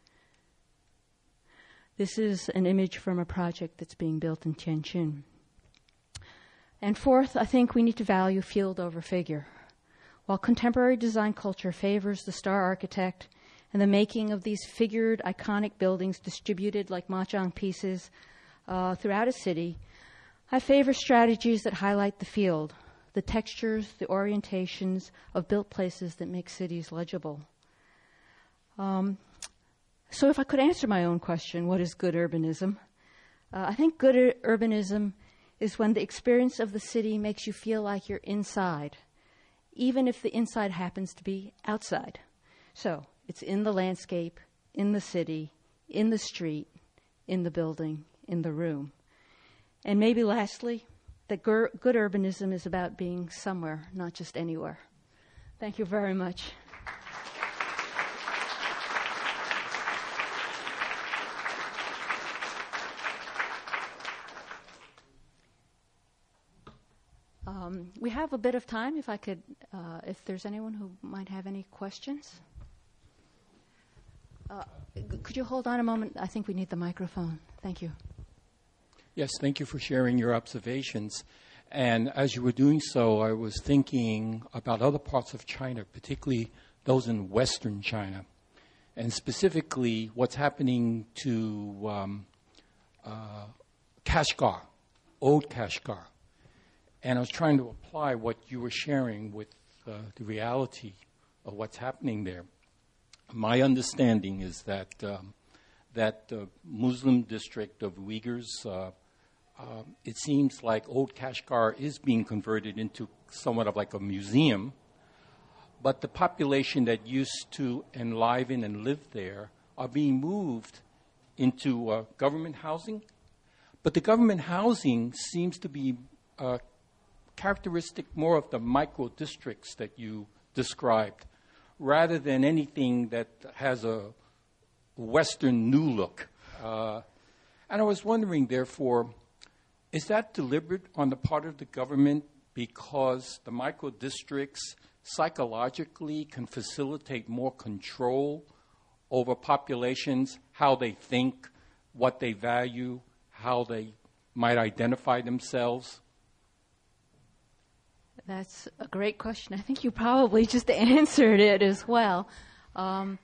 This is an image from a project that's being built in Tianjin. And fourth, I think we need to value field over figure. While contemporary design culture favors the star architect and the making of these figured iconic buildings distributed like mahjong pieces uh, throughout a city, I favor strategies that highlight the field, the textures, the orientations of built places that make cities legible. Um, so if I could answer my own question, what is good urbanism? Uh, I think good ur- urbanism is when the experience of the city makes you feel like you're inside, even if the inside happens to be outside. So it's in the landscape, in the city, in the street, in the building, in the room. And maybe lastly, that gur- good urbanism is about being somewhere, not just anywhere. Thank you very much. Um, we have a bit of time. If I could, uh, if there's anyone who might have any questions. Uh, g- could you hold on a moment? I think we need the microphone. Thank you. Yes, thank you for sharing your observations. And as you were doing so, I was thinking about other parts of China, particularly those in Western China. and specifically what's happening to um, uh, Kashgar, old Kashgar. And I was trying to apply what you were sharing with uh, the reality of what's happening there. My understanding is that um, that uh, Muslim district of Uyghurs, uh, uh, it seems like old Kashgar is being converted into somewhat of like a museum, but the population that used to enliven and live there are being moved into uh, government housing. But the government housing seems to be uh, characteristic more of the micro districts that you described, rather than anything that has a Western new look. Uh, and I was wondering, therefore, is that deliberate on the part of the government because the micro districts psychologically can facilitate more control over populations, how they think, what they value, how they might identify themselves? That's a great question. I think you probably just answered it as well. Um,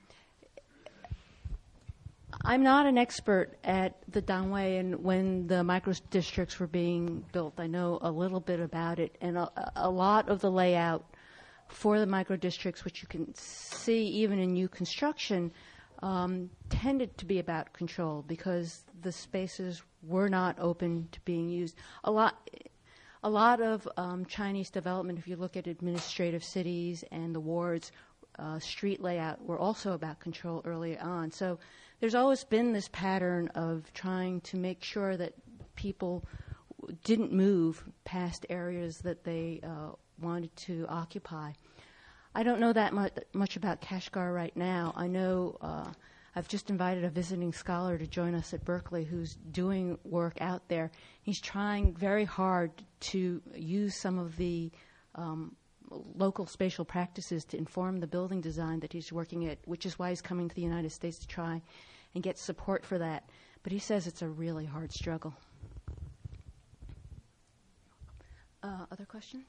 I'm not an expert at the Danwei and when the micro-districts were being built. I know a little bit about it, and a, a lot of the layout for the micro-districts, which you can see even in new construction, um, tended to be about control because the spaces were not open to being used. A lot... A lot of um, Chinese development, if you look at administrative cities and the wards, uh, street layout, were also about control early on. So there's always been this pattern of trying to make sure that people didn't move past areas that they uh, wanted to occupy. I don't know that much, much about Kashgar right now. I know uh, I've just invited a visiting scholar to join us at Berkeley who's doing work out there. He's trying very hard to use some of the um, local spatial practices to inform the building design that he's working at, which is why he's coming to the United States to try and get support for that. But he says it's a really hard struggle. Uh, other questions?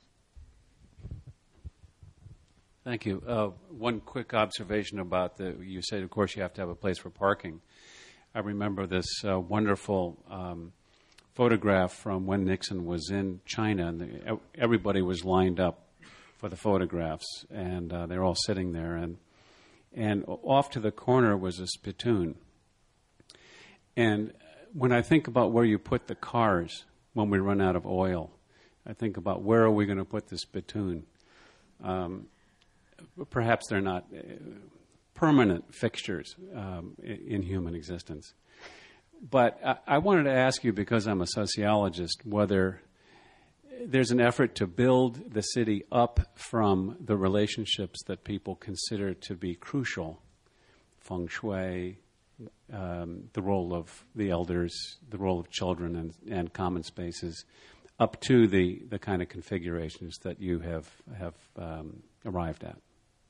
Thank you. Uh, one quick observation about the, you said, of course, you have to have a place for parking. I remember this uh, wonderful um, photograph from when Nixon was in China, and the, everybody was lined up for the photographs, and uh, they're all sitting there. And, and off to the corner was a spittoon. And when I think about where you put the cars when we run out of oil, I think about where are we going to put the spittoon. Um, Perhaps they're not uh, permanent fixtures um, in, in human existence. But I, I wanted to ask you, because I'm a sociologist, whether there's an effort to build the city up from the relationships that people consider to be crucial, feng shui, um, the role of the elders, the role of children and, and common spaces, up to the, the kind of configurations that you have, have um, arrived at.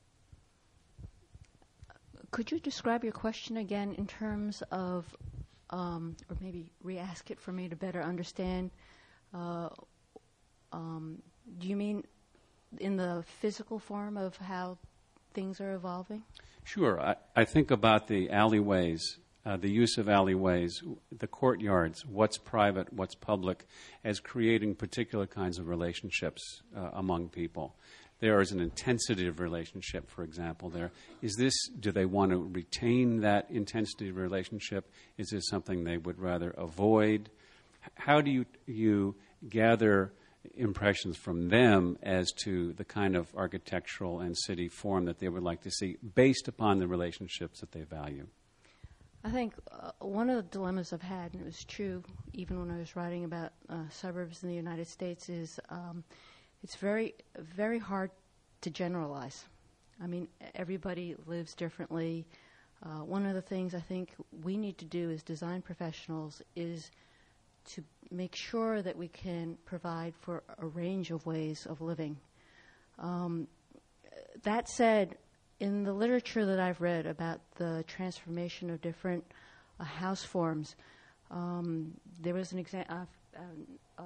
Could you describe your question again in terms of, um, or maybe re-ask it for me to better understand? Uh, um, do you mean in the physical form of how things are evolving? Sure. I, I think about the alleyways, uh, the use of alleyways, the courtyards, what's private, what's public, as creating particular kinds of relationships uh, among people. There is an intensity of relationship, for example, there. Is this, do they want to retain that intensity of relationship? Is this something they would rather avoid? How do you, you gather impressions from them as to the kind of architectural and city form that they would like to see based upon the relationships that they value? I think uh, one of the dilemmas I've had, and it was true even when I was writing about uh, suburbs in the United States, is um, it's very, very hard to generalize. I mean, everybody lives differently. Uh, one of the things I think we need to do as design professionals is to make sure that we can provide for a range of ways of living. Um, that said, in the literature that I've read about the transformation of different uh, house forms, um, there was an example. Uh, uh,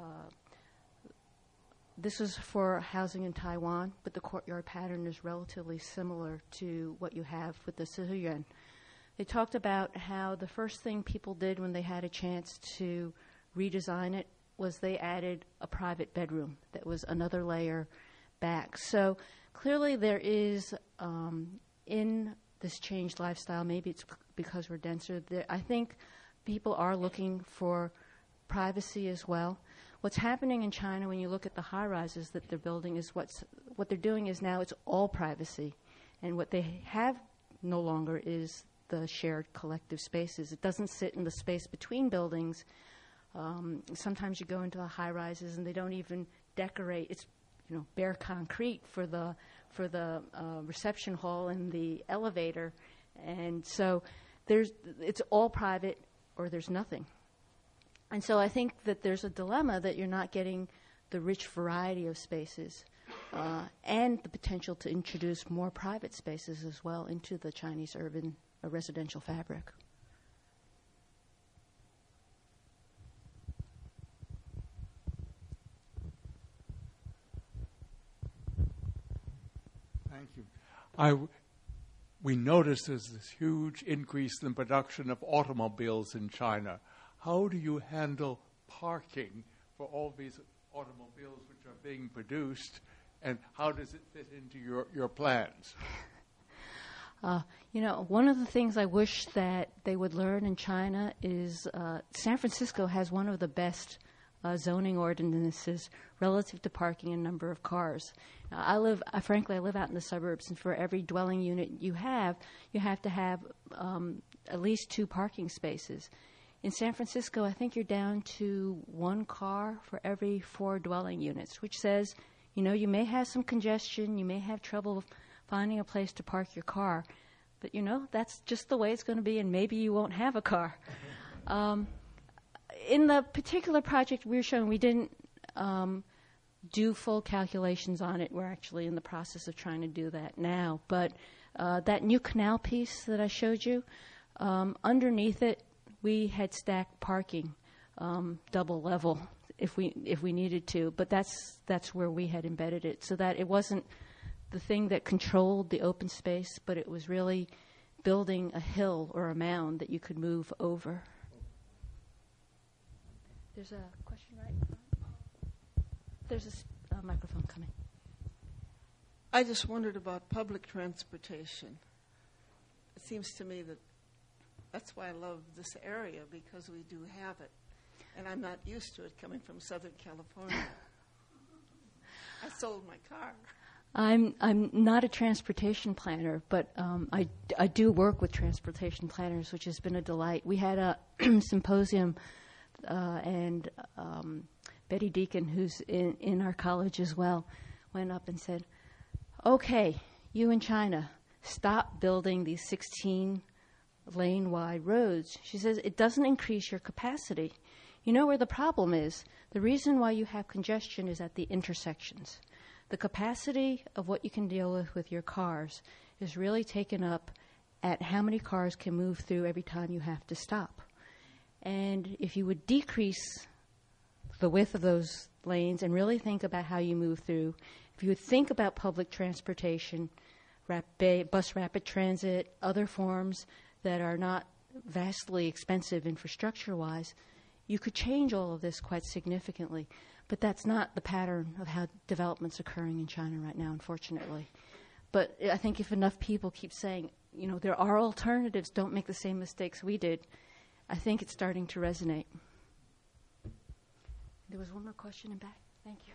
This is for housing in Taiwan, but the courtyard pattern is relatively similar to what you have with the Sihuyuan. They talked about how the first thing people did when they had a chance to redesign it was they added a private bedroom that was another layer back. So clearly there is, um, in this changed lifestyle, maybe it's c- because we're denser, there, I think people are looking for privacy as well. What's happening in China when you look at the high-rises that they're building is what's, what they're doing is now it's all privacy. And what they have no longer is the shared collective spaces. It doesn't sit in the space between buildings. Um, sometimes you go into the high-rises and they don't even decorate. It's, you know, bare concrete for the for the uh, reception hall and the elevator, and so there's it's all private or there's nothing. And so I think that there's a dilemma that you're not getting the rich variety of spaces uh, and the potential to introduce more private spaces as well into the Chinese urban uh, residential fabric. Thank you. I w- we noticed there's this huge increase in production of automobiles in China. How do you handle parking for all these automobiles which are being produced, and how does it fit into your, your plans? Uh, you know, one of the things I wish that they would learn in China is uh, San Francisco has one of the best uh, zoning ordinances relative to parking and number of cars. Now, I live, I, frankly, I live out in the suburbs, and for every dwelling unit you have, you have to have um, at least two parking spaces. In San Francisco, I think you're down to one car for every four dwelling units, which says, you know, you may have some congestion, you may have trouble finding a place to park your car, but, you know, that's just the way it's going to be, and maybe you won't have a car. Um, in the particular project we were showing, we didn't um, do full calculations on it. We're actually in the process of trying to do that now. But uh, that new canal piece that I showed you, um, underneath it, we had stacked parking, um, double level, if we if we needed to. But that's that's where we had embedded it, so that it wasn't the thing that controlled the open space, but it was really building a hill or a mound that you could move over. There's a question right in front. There's a s- uh, microphone coming. I just wondered about public transportation. It seems to me that that's why I love this area, because we do have it. And I'm not used to it coming from Southern California. I sold my car. I'm I'm not a transportation planner, but um, I, I do work with transportation planners, which has been a delight. We had a symposium, uh, and um, Betty Deacon, who's in, in our college as well, went up and said, okay, you in China, stop building these sixteen lane wide roads. She says, it doesn't increase your capacity. You know where the problem is? The reason why you have congestion is at the intersections. The capacity of what you can deal with with your cars is really taken up at how many cars can move through every time you have to stop. And if you would decrease the width of those lanes and really think about how you move through, if you would think about public transportation, rap- bus rapid transit, other forms that are not vastly expensive infrastructure-wise, you could change all of this quite significantly. But that's not the pattern of how development's occurring in China right now, unfortunately. But I think if enough people keep saying, you know, there are alternatives, don't make the same mistakes we did, I think it's starting to resonate. There was one more question in back. Thank you.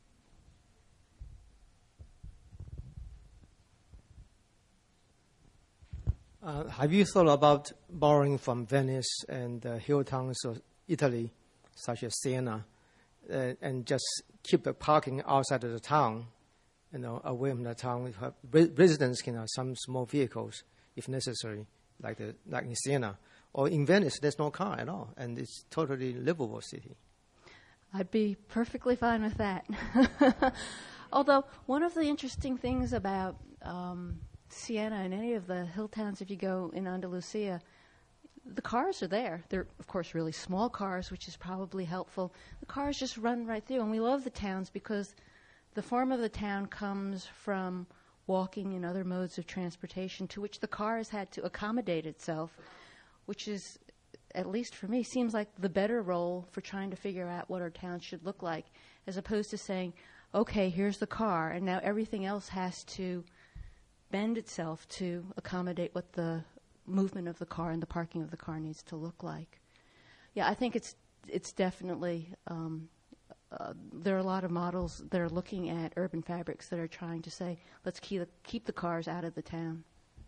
Uh, have you thought about borrowing from Venice and uh, hill towns of Italy, such as Siena, uh, and just keep the parking outside of the town, you know, away from the town? Re- residents can have some small vehicles, if necessary, like the, like in Siena. Or in Venice, there's no car at all, and it's totally livable city. I'd be perfectly fine with that. Although, one of the interesting things about um, Siena and any of the hill towns, if you go in Andalusia, the cars are there. They're, of course, really small cars, which is probably helpful. The cars just run right through, and we love the towns because the form of the town comes from walking and other modes of transportation to which the car has had to accommodate itself, which is, at least for me, seems like the better role for trying to figure out what our town should look like, as opposed to saying, okay, here's the car, and now everything else has to bend itself to accommodate what the movement of the car and the parking of the car needs to look like. Yeah, I think it's it's definitely, um, uh, there are a lot of models that are looking at urban fabrics that are trying to say, let's keep the, keep the cars out of the town.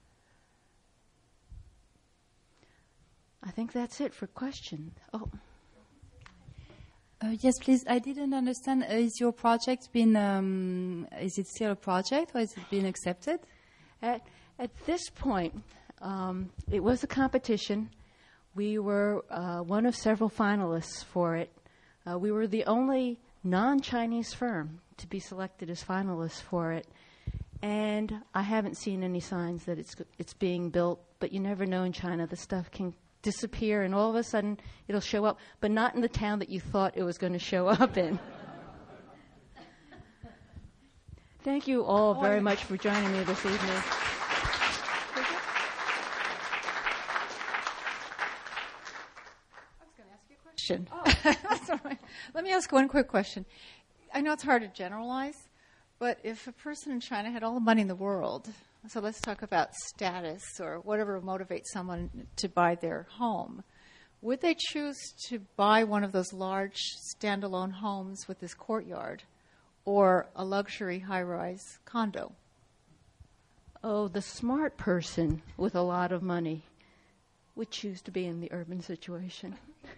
I think that's it for question. Oh. Uh, yes, please. I didn't understand. Uh, is your project been, um, is it still a project or has it been accepted? At, at this point, um, it was a competition. We were uh, one of several finalists for it. Uh, we were the only non-Chinese firm to be selected as finalists for it. And I haven't seen any signs that it's it's being built, but you never know in China. The stuff can disappear, and all of a sudden it'll show up, but not in the town that you thought it was going to show up in. Thank you all very much for joining me this evening. Question. Oh. Let me ask one quick question. I know it's hard to generalize, but if a person in China had all the money in the world, so let's talk about status or whatever motivates someone to buy their home, would they choose to buy one of those large standalone homes with this courtyard or a luxury high-rise condo? Oh, the smart person with a lot of money would choose to be in the urban situation.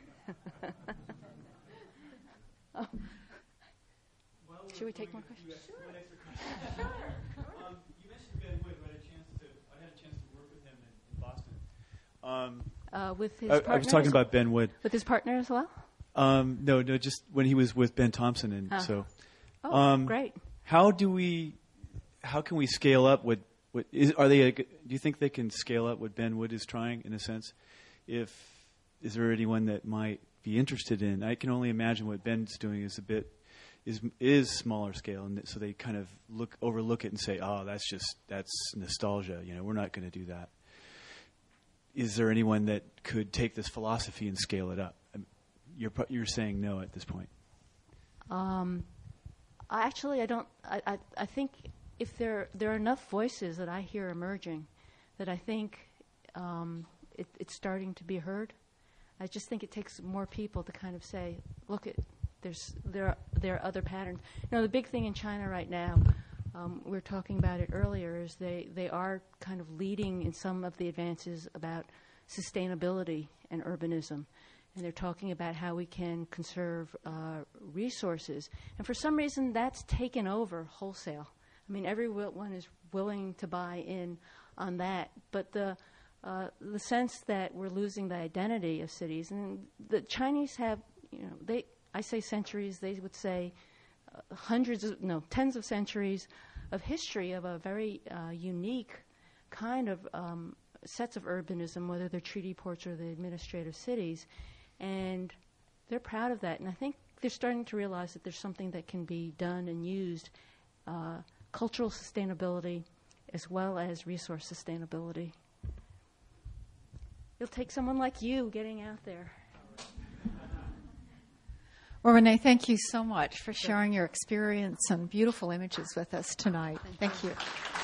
Oh. Well, should we take more questions? Sure. Sure. um, you mentioned Ben Wood. I had a chance to. I had a chance to work with him in, in Boston. Um, uh, with his I, partner I was talking about Ben Wood. With his partner as well? Um, no, no, just when he was with Ben Thompson, and oh. so. Oh, um, great. How do we? How can we scale up? What? What is? Are they? A, do you think they can scale up what Ben Wood is trying, in a sense? If is there anyone that might be interested in? I can only imagine what Ben's doing is a bit is is smaller scale, and so they kind of look overlook it and say, "Oh, that's just that's nostalgia." You know, we're not going to do that. Is there anyone that could take this philosophy and scale it up? You're you're saying no at this point. Um, actually, I don't. I, I I think if there there are enough voices that I hear emerging, that I think um, it, it's starting to be heard. I just think it takes more people to kind of say, look, it, there's there are, there are other patterns. You know, the big thing in China right now, um, we were talking about it earlier, is they, they are kind of leading in some of the advances about sustainability and urbanism. And they're talking about how we can conserve uh, resources. And for some reason, that's taken over wholesale. I mean, everyone is willing to buy in on that. But the Uh, the sense that we're losing the identity of cities, and the Chinese have, you know, they I say centuries, they would say uh, hundreds of, no, tens of centuries of history of a very uh, unique kind of um, sets of urbanism, whether they're treaty ports or the administrative cities, and they're proud of that. And I think they're starting to realize that there's something that can be done and used, uh, cultural sustainability as well as resource sustainability. It'll take someone like you getting out there. Well, Renee, thank you so much for sharing your experience and beautiful images with us tonight. Thank you.